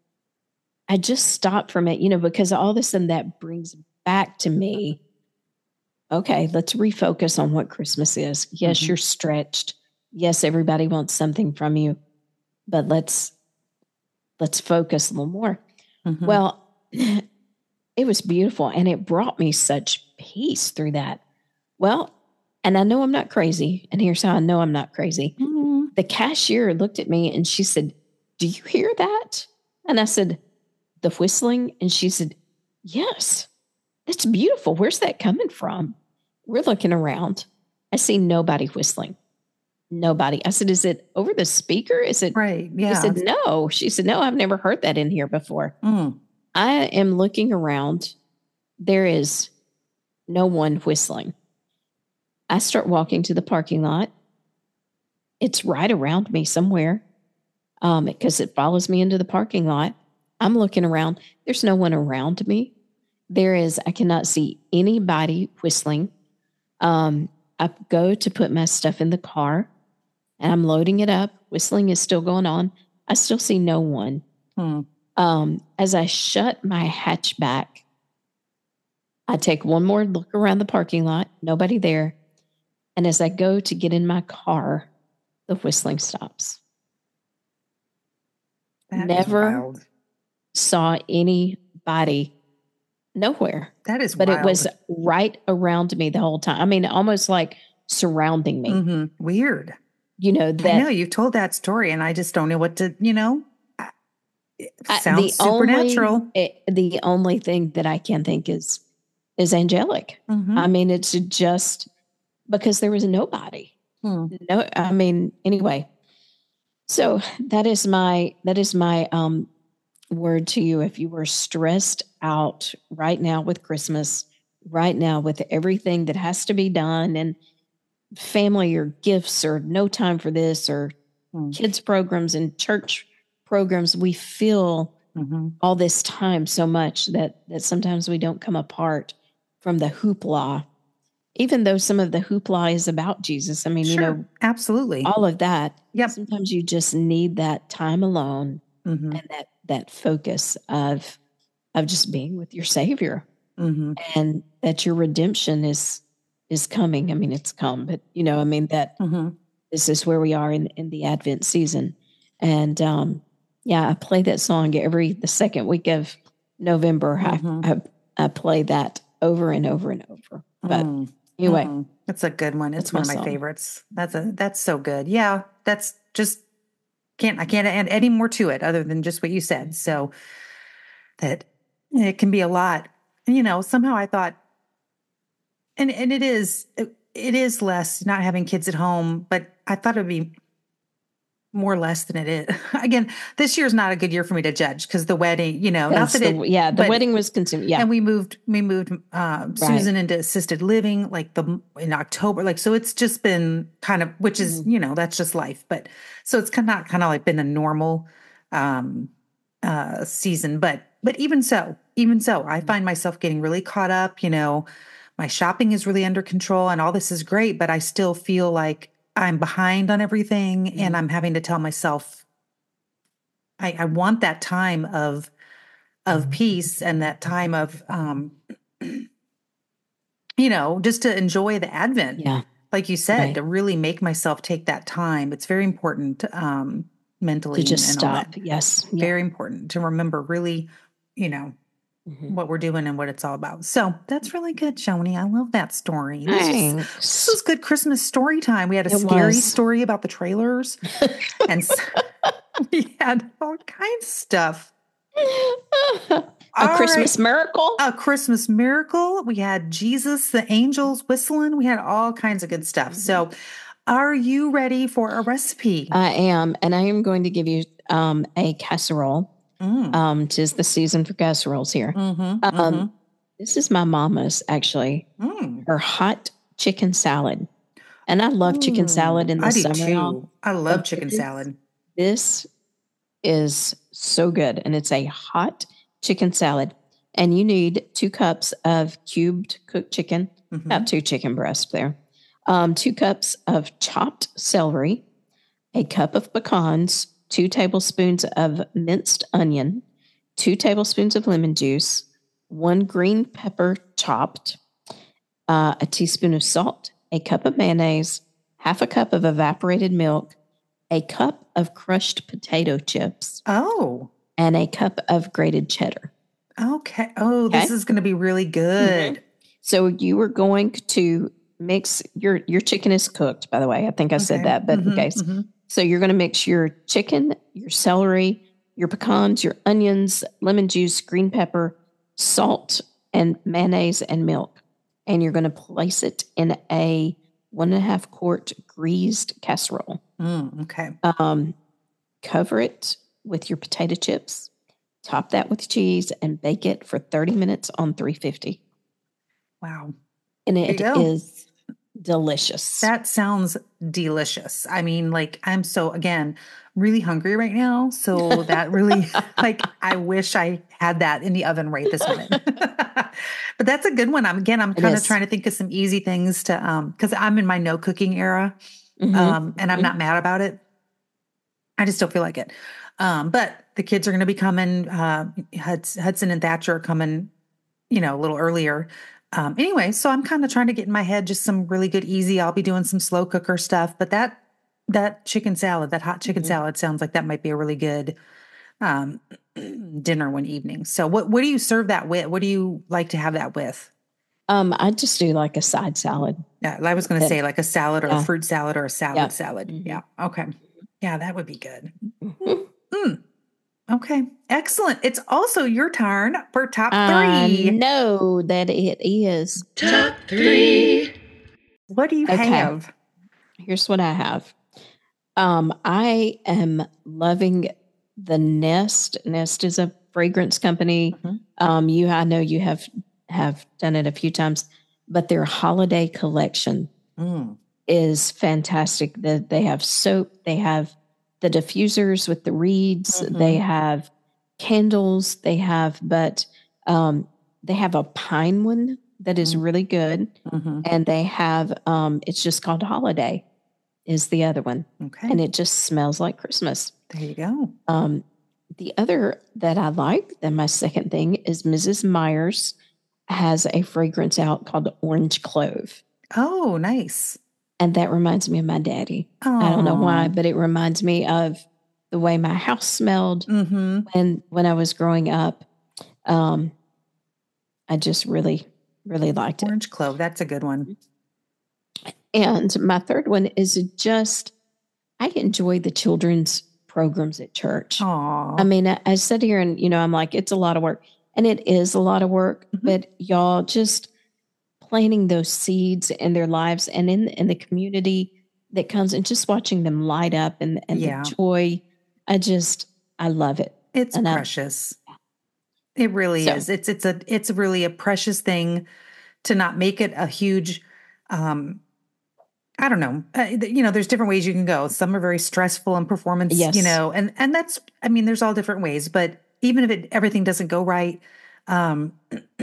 I just stopped from it, you know, because all of a sudden that brings back to me, okay, let's refocus on what Christmas is. Yes, mm-hmm. You're stretched. Yes, everybody wants something from you, but let's let's focus a little more. Mm-hmm. Well, it was beautiful, and it brought me such peace through that. Well, and I know I'm not crazy, and here's how I know I'm not crazy. Mm-hmm. The cashier looked at me, and she said, do you hear that? And I said, the whistling? And she said, yes, that's beautiful. Where's that coming from? We're looking around. I see nobody whistling. Nobody. I said, is it over the speaker? Is it? Right. Yeah. She said, no. She said, no, I've never heard that in here before. Mm. I am looking around. There is no one whistling. I start walking to the parking lot. It's right around me somewhere um, because it follows me into the parking lot. I'm looking around. There's no one around me. There is, I cannot see anybody whistling. Um, I go to put my stuff in the car. And I'm loading it up. Whistling is still going on. I still see no one. Hmm. Um, as I shut my hatchback, I take one more look around the parking lot. Nobody there. And as I go to get in my car, the whistling stops. That Never saw anybody nowhere. That is but wild. It was right around me the whole time. I mean, almost like surrounding me. Mm-hmm. Weird. You know, that I know you've told that story, and I just don't know what to, you know, it sounds the supernatural. Only, it, the only thing that I can think is, is angelic. Mm-hmm. I mean, it's just because there was nobody. Hmm. No, I mean, anyway, so that is my, that is my, um, word to you. If you were stressed out right now with Christmas, right now with everything that has to be done and family or gifts or no time for this or mm. kids programs and church programs, we feel mm-hmm. all this time so much that that sometimes we don't come apart from the hoopla, even though some of the hoopla is about Jesus. I mean, sure. you know, absolutely, all of that. Yep. Sometimes you just need that time alone mm-hmm. and that that focus of of just being with your Savior mm-hmm. and that your redemption is is coming. I mean, it's come, but you know, I mean that mm-hmm. this is where we are in, in the Advent season. And um, yeah, I play that song every, the second week of November. Mm-hmm. I, I, I play that over and over and over. But mm-hmm. anyway, mm-hmm. it's a good one. It's one of my song. favorites. That's a, that's so good. Yeah. That's just can't, I can't add any more to it other than just what you said. So that it can be a lot, you know, somehow I thought, And and it is it, it is less not having kids at home, but I thought it would be more less than it is. Again, this year is not a good year for me to judge because the wedding, you know, That's not that the, it, yeah, the wedding was consumed. Yeah, and we moved we moved uh, Susan right. into assisted living like the in October, like so it's just been kind of which is mm-hmm. you know that's just life, but so it's kind of not kind of like been a normal um, uh, season, but but even so, even so, I find myself getting really caught up, you know. My shopping is really under control and all this is great, but I still feel like I'm behind on everything mm-hmm. and I'm having to tell myself, I, I want that time of, of peace and that time of, um, you know, just to enjoy the Advent. Yeah. Like you said, right. to really make myself take that time. It's very important. Um, mentally To just and all stop. that. Yes. Yeah. Very important to remember really, you know, Mhm. what we're doing and what it's all about. So that's really good, Joni. I love that story. This was, this Thanks. was good Christmas story time. We had a It scary was. story about the trailers, and s- we had all kinds of stuff. A All Christmas right. miracle. A Christmas miracle. We had Jesus, the angels whistling. We had all kinds of good stuff. So, are you ready for a recipe? I am, and I am going to give you um, a casserole. Mm. Um, 'tis the season for casseroles here. Mm-hmm, Um, mm-hmm. This is my mama's, actually. Mm. Her hot chicken salad. And I love chicken salad in the I do summer. Now, too. I love but chicken this- salad. This is so good. And it's a hot chicken salad. And you need two cups of cubed cooked chicken, Mhm. about two chicken breasts there, um, two cups of chopped celery, a cup of pecans, two tablespoons of minced onion, two tablespoons of lemon juice, one green pepper chopped, uh, a teaspoon of salt, a cup of mayonnaise, half a cup of evaporated milk, a cup of crushed potato chips, Oh, and a cup of grated cheddar. okay. Oh, this Okay. is going to be really good. So you are going to mix your your chicken is cooked, by the way. I think I said Okay. that, but in Mhm, case. mhm. So you're going to mix your chicken, your celery, your pecans, your onions, lemon juice, green pepper, salt, and mayonnaise and milk. And you're going to place it in a one and a half quart greased casserole. Mm, okay. Um, cover it with your potato chips, top that with cheese, and bake it for thirty minutes on three fifty. Wow. And There you it go. is delicious. That sounds delicious. I mean, like, I'm so, again, really hungry right now. So that really, like, I wish I had that in the oven right this minute. But that's a good one. I'm, again, I'm It kind of is. trying to think of some easy things to, um, because I'm in my no cooking era, Mhm, um, and I'm mhm. not mad about it. I just don't feel like it. Um, but the kids are going to be coming. Uh, Huds- Hudson and Thatcher are coming, you know, a little earlier. Um, anyway, so I'm kind of trying to get in my head just some really good, easy. I'll be doing some slow cooker stuff, but that that chicken salad, that hot chicken Mhm. salad, sounds like that might be a really good um, dinner one evening. So, what what do you serve that with? What do you like to have that with? Um, I just do like a side salad. Yeah, I was going to Yeah. say like a salad or Yeah. a fruit salad or a salad Yeah. salad. Mhm. Yeah. Okay. Yeah, that would be good. Mhm. Mm. Okay. Excellent. It's also your turn for top I three. know that it is. Top three. What do you Okay. have? Here's what I have. Um, I am loving the Nest. Nest is a fragrance company. Mhm. Um, you, I know you have have done it a few times, but their holiday collection Mm. is fantastic. The, they have soap, they have the diffusers with the reeds, Mhm. they have candles, they have, but um, they have a pine one that is Mm. really good, Mhm. and they have um, it's just called Holiday, is the other one, Okay. and it just smells like Christmas. There you go. Um, the other that I like, then my second thing is Missus Myers has a fragrance out called Orange Clove. Oh, nice. And that reminds me of my daddy. I don't know why, Aw. but it reminds me of the way my house smelled Mm-hmm. when when I was growing up. Um, I just really, really liked it. Orange clove. That's a good one. And my third one is just I enjoy the children's programs at church. Aw. I mean, I, I sit here and, you know, I'm like, it's a lot of work. And it is a lot of work, Mhm. but y'all just planting those seeds in their lives and in, in the community that comes and just watching them light up and, and Yeah. the joy. I just, I love it. It's And I- precious. It really So- is. It's it's a it's really a precious thing to not make it a huge um I don't know. Uh, th- you know, there's different ways you can go. Some are very stressful and performance, Yes. you know, and and that's I mean, there's all different ways, but even if it everything doesn't go right, um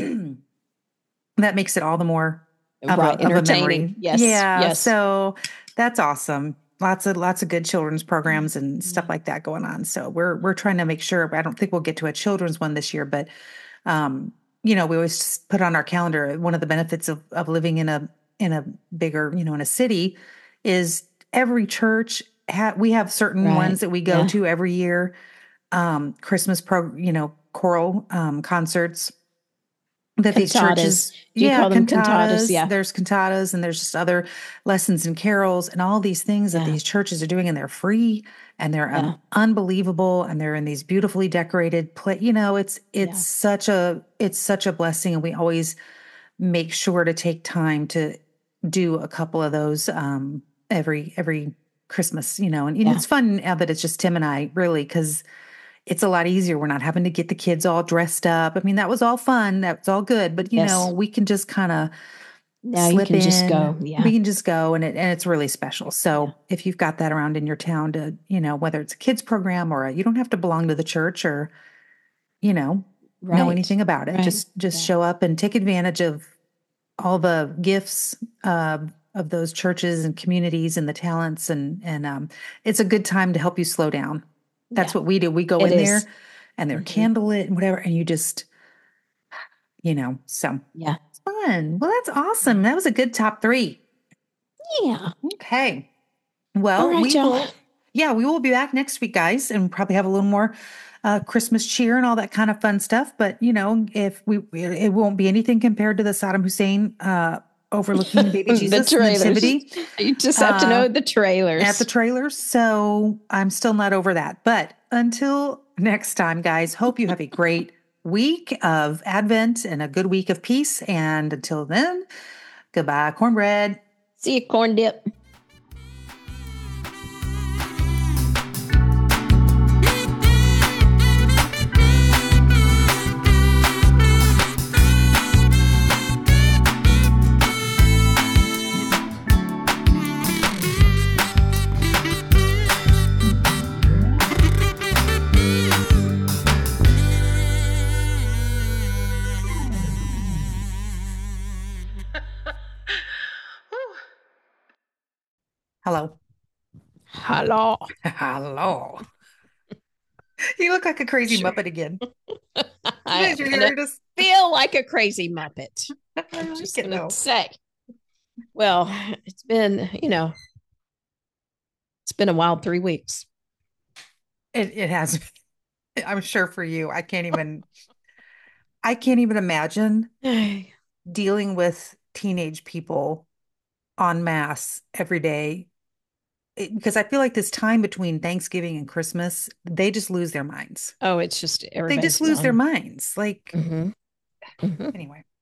that makes it all the more of, right. a, of a Entertaining. memory. Yes. Yeah. Yes. So that's awesome. Lots of lots of good children's programs and stuff Mhm. like that going on. So we're we're trying to make sure. I don't think we'll get to a children's one this year, but um, you know, we always put on our calendar. One of the benefits of of living in a in a bigger, you know, in a city, is every church ha- we have certain Right. ones that we go Yeah. to every year. Um, Christmas pro, you know, choral um, concerts that these Cantatas. churches, Do you yeah, call them cantatas. cantatas? Yeah. There's cantatas, and there's just other lessons and carols, and all these things that Yeah. these churches are doing, and they're free, and they're Yeah. um, unbelievable, and they're in these beautifully decorated play. You know, it's it's Yeah. such a it's such a blessing, and we always make sure to take time to do a couple of those um, every every Christmas. You know, and, and Yeah. it's fun now that it's just Tim and I, really, because it's a lot easier. We're not having to get the kids all dressed up. I mean, that was all fun. That's all good. But, you Yes. know, we can just kind of Now you slip can in. just go. Yeah. We can just go, and it and it's really special. So Yeah. if you've got that around in your town to, you know, whether it's a kids program or a, you don't have to belong to the church or, you know, know Right. anything about it. Right. Just just Yeah. show up and take advantage of all the gifts uh, of those churches and communities and the talents, and and um, it's a good time to help you slow down. That's Yeah. what we do. We go It in is. there, and they're Mhm. candlelit and whatever, and you just, you know, so Yeah. it's fun. Well, that's awesome. That was a good top three. Yeah. Okay. Well, All right, we y'all. will, yeah, we will be back next week, guys, and probably have a little more uh, Christmas cheer and all that kind of fun stuff. But, you know, if we, it won't be anything compared to the Saddam Hussein uh, overlooking the baby The Jesus trailers. nativity You just have to uh, know the trailers. at the trailers. So I'm still not over that. But until next time, guys, hope you have a great week of Advent and a good week of peace. And until then, goodbye, cornbread. See you, corn dip. Hello. Hello. Hello. You look like a crazy Sure. Muppet again. I Did you am hear gonna it? Just- feel like a crazy Muppet. I I'm like just it, gonna though. say. Well, it's been, you know, it's been a wild three weeks. It it has. I'm sure for you. I can't even. I can't even imagine dealing with teenage people en masse every day. It- because I feel like this time between Thanksgiving and Christmas, they just lose their minds. Oh, it's just They everybody's just lose their gone. minds. Like Mhm. Mhm. anyway.